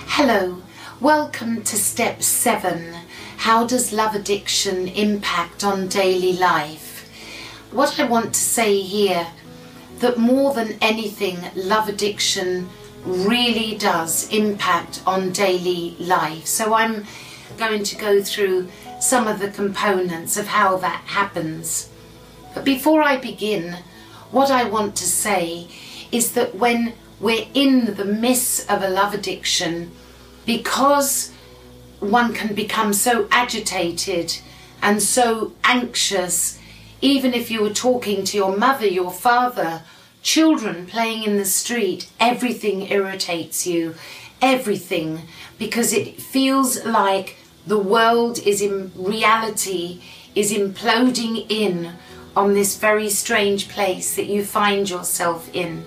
Hello, welcome to step 7. How does love addiction impact on daily life? What I want to say here, that more than anything, love addiction really does impact on daily life. So I'm going to go through some of the components of how that happens. But before I begin, what I want to say is that when we're in the midst of a love addiction, because one can become so agitated and so anxious, even if you were talking to your mother, your father, children playing in the street, everything irritates you, everything, because it feels like the world is in reality is imploding in on this very strange place that you find yourself in.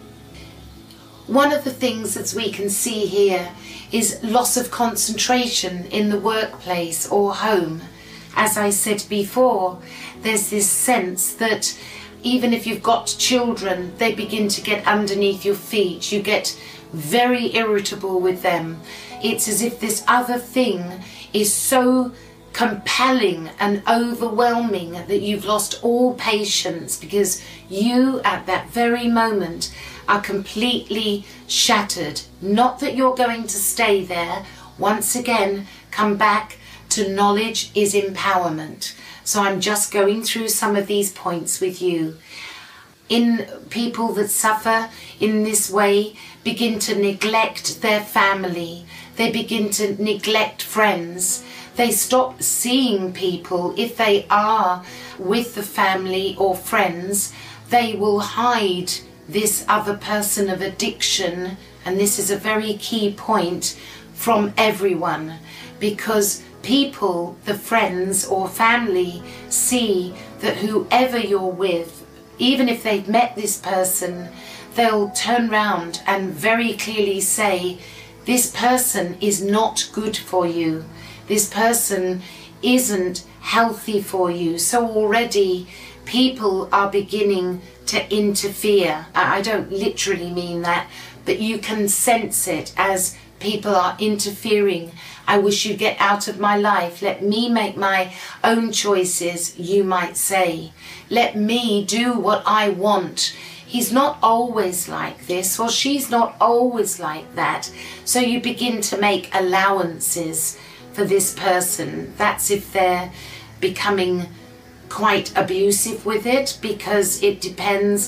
One of the things that we can see here is loss of concentration in the workplace or home. As I said before, there's this sense that even if you've got children, they begin to get underneath your feet. You get very irritable with them. It's as if this other thing is so compelling and overwhelming that you've lost all patience, because you at that very moment are completely shattered. Not that you're going to stay there. Once again, come back to knowledge is empowerment. So I'm just going through some of these points with you. In people that suffer in this way, begin to neglect their family. They begin to neglect friends. They stop seeing people. If they are with the family or friends, they will hide this other person of addiction, and this is a very key point, from everyone, because people, the friends or family, see that whoever you're with, even if they've met this person, they'll turn round and very clearly say, this person is not good for you. This person isn't healthy for you. So already people are beginning to interfere. I don't literally mean that, but you can sense it as people are interfering. I wish you'd get out of my life. Let me make my own choices, you might say. Let me do what I want. He's not always like this, or she's not always like that. So you begin to make allowances for this person. That's if they're becoming quite abusive with it, because it depends,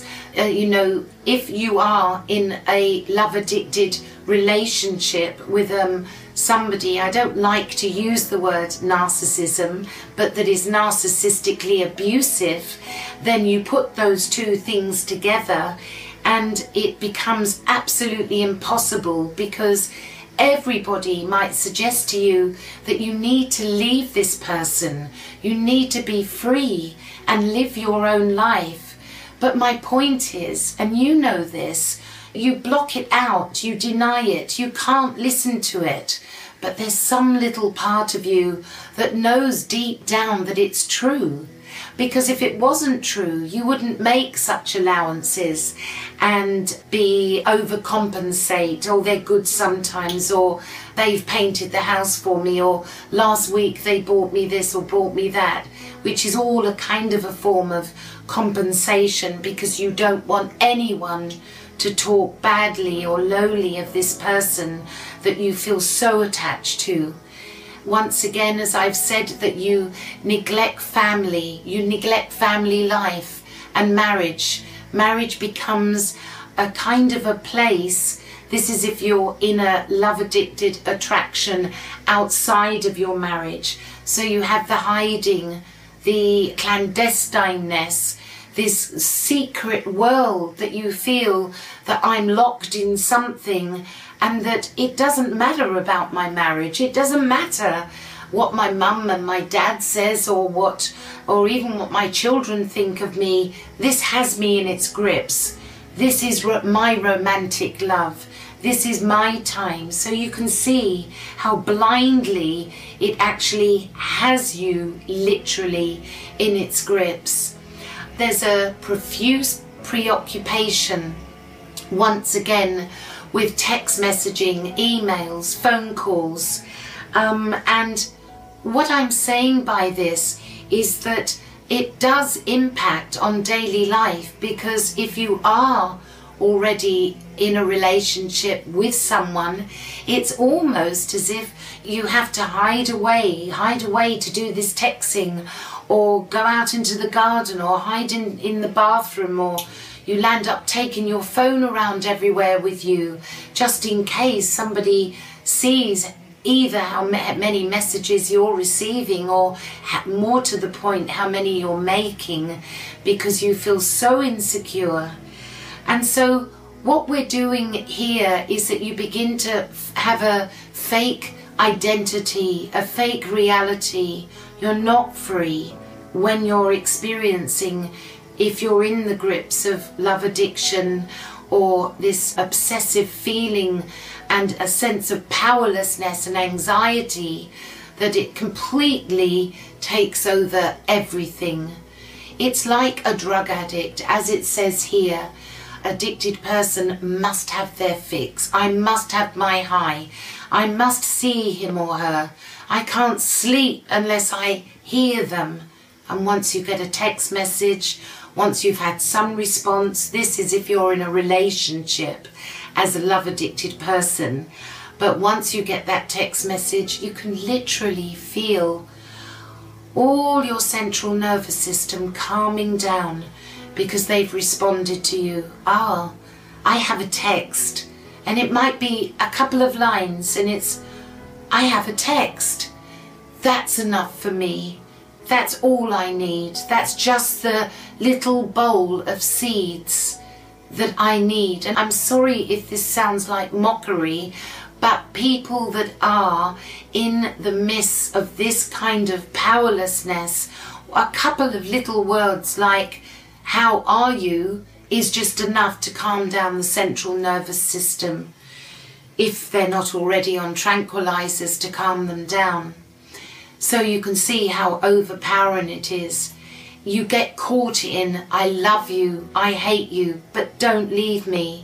if you are in a love addicted relationship with somebody, I don't like to use the word narcissism, but that is narcissistically abusive, then you put those two things together and it becomes absolutely impossible, because everybody might suggest to you that you need to leave this person, you need to be free and live your own life. But my point is, and you know this, you block it out, you deny it, you can't listen to it. But there's some little part of you that knows deep down that it's true. Because if it wasn't true, you wouldn't make such allowances and be overcompensate, or they're good sometimes, or they've painted the house for me, or last week they bought me this or bought me that, which is all a kind of a form of compensation, because you don't want anyone to talk badly or lowly of this person that you feel so attached to. Once again, as I've said, that you neglect family, you neglect family life and marriage. Marriage becomes a kind of a place. This is if you're in a love-addicted attraction outside of your marriage. So you have the hiding, the clandestineness, this secret world that you feel that I'm locked in something, and that it doesn't matter about my marriage. It doesn't matter what my mum and my dad says, or even what my children think of me. This has me in its grips. This is my romantic love. This is my time. So you can see how blindly it actually has you literally in its grips. There's a profuse preoccupation, once again, with text messaging, emails, phone calls. And what I'm saying by this is that it does impact on daily life, because if you are already in a relationship with someone, it's almost as if you have to hide away to do this texting, or go out into the garden, or hide in the bathroom, or you land up taking your phone around everywhere with you, just in case somebody sees either how many messages you're receiving, or more to the point, how many you're making, because you feel so insecure. And so what we're doing here is that you begin to have a fake identity, a fake reality. You're not free when you're experiencing, if you're in the grips of love addiction, or this obsessive feeling and a sense of powerlessness and anxiety, that it completely takes over everything. It's like a drug addict, as it says here. Addicted person must have their fix. I must have my high. I must see him or her. I can't sleep unless I hear them. And once you get a text message, once you've had some response, this is if you're in a relationship as a love addicted person. But once you get that text message, you can literally feel all your central nervous system calming down, because they've responded to you. I have a text, and it might be a couple of lines, and it's, I have a text. That's enough for me. That's all I need. That's just the little bowl of seeds that I need. And I'm sorry if this sounds like mockery, but people that are in the midst of this kind of powerlessness, a couple of little words like, how are you, is just enough to calm down the central nervous system, if they're not already on tranquilizers to calm them down. So you can see how overpowering it is. You get caught in, I love you, I hate you, but don't leave me.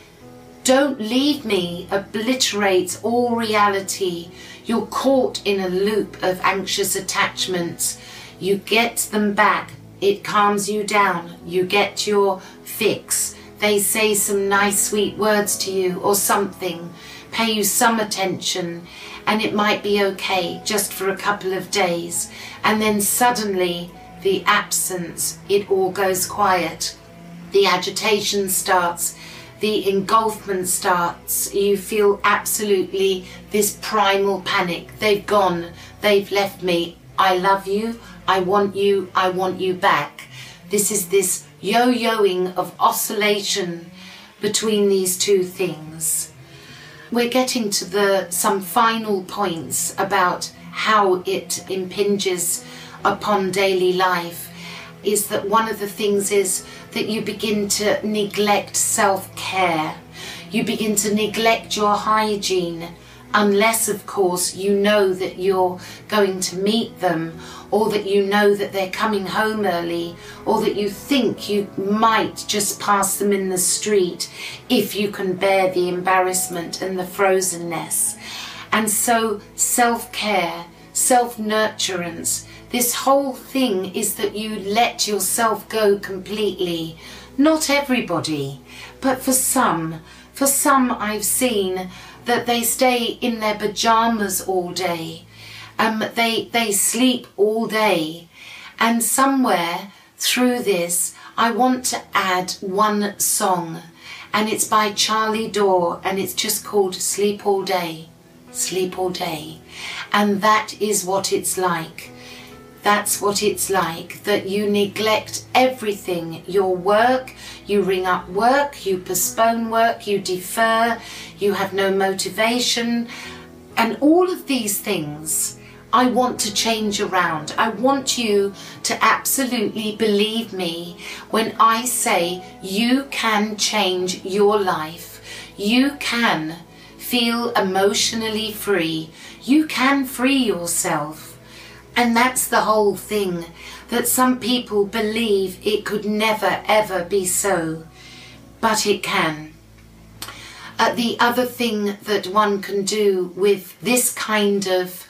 Don't leave me obliterates all reality. You're caught in a loop of anxious attachments. You get them back. It calms you down. You get your fix. They say some nice sweet words to you or something, pay you some attention, and it might be okay just for a couple of days. And then suddenly the absence, it all goes quiet. The agitation starts, the engulfment starts. You feel absolutely this primal panic. They've gone, they've left me. I love you, I want you back. This is this yo-yoing of oscillation between these two things. We're getting to some final points about how it impinges upon daily life. Is that one of the things is that you begin to neglect self-care. You begin to neglect your hygiene, unless of course you know that you're going to meet them, or that you know that they're coming home early, or that you think you might just pass them in the street, if you can bear the embarrassment and the frozenness. And so self-care, self-nurturance, this whole thing is that you let yourself go completely. Not everybody, but for some I've seen that they stay in their pajamas all day. They sleep all day. And somewhere through this, I want to add one song, and it's by Charlie Dore, and it's just called Sleep All Day, Sleep All Day. And that is what it's like. That's what it's like, that you neglect everything. Your work, you ring up work, you postpone work, you defer, you have no motivation. And all of these things I want to change around. I want you to absolutely believe me when I say you can change your life. You can feel emotionally free. You can free yourself. And that's the whole thing, that some people believe it could never ever be so, but it can. The other thing that one can do with this kind of,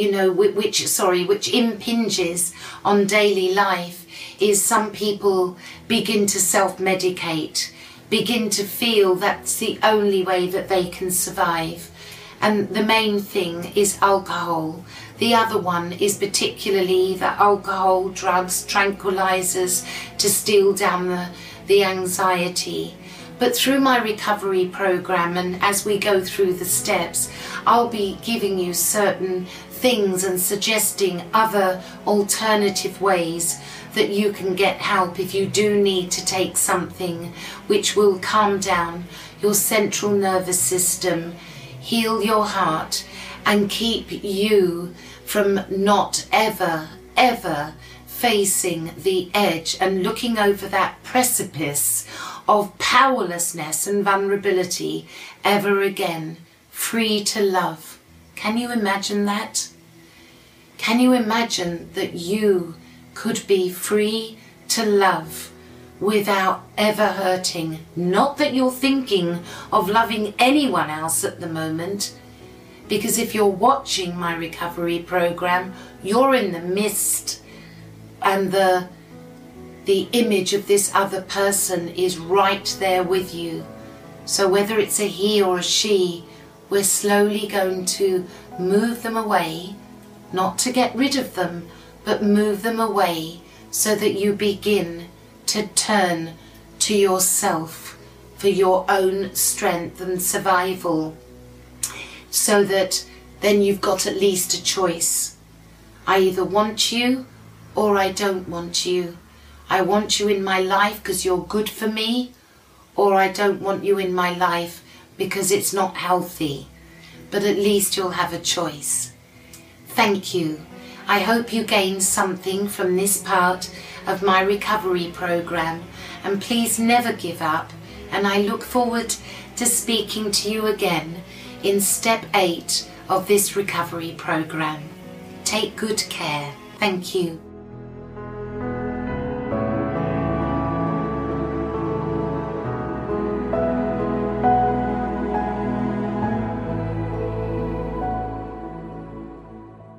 which impinges on daily life, is some people begin to self-medicate, begin to feel that's the only way that they can survive. And the main thing is alcohol. The other one is particularly the alcohol, drugs, tranquilizers to steal down the anxiety. But through my recovery program, and as we go through the steps, I'll be giving you certain things and suggesting other alternative ways that you can get help if you do need to take something which will calm down your central nervous system, heal your heart, and keep you from not ever facing the edge and looking over that precipice of powerlessness and vulnerability ever again. Free to love. Can you imagine that? Can you imagine that you could be free to love without ever hurting? Not that you're thinking of loving anyone else at the moment, because if you're watching my recovery program, you're in the midst, and the image of this other person is right there with you. So whether it's a he or a she, we're slowly going to move them away, not to get rid of them, but move them away so that you begin to turn to yourself for your own strength and survival, so that then you've got at least a choice. I either want you or I don't want you. I want you in my life because you're good for me, or I don't want you in my life because it's not healthy. But at least you'll have a choice. Thank you. I hope you gained something from this part of my recovery program, and please never give up, and I look forward to speaking to you again in step 8 of this recovery program. Take good care. Thank you.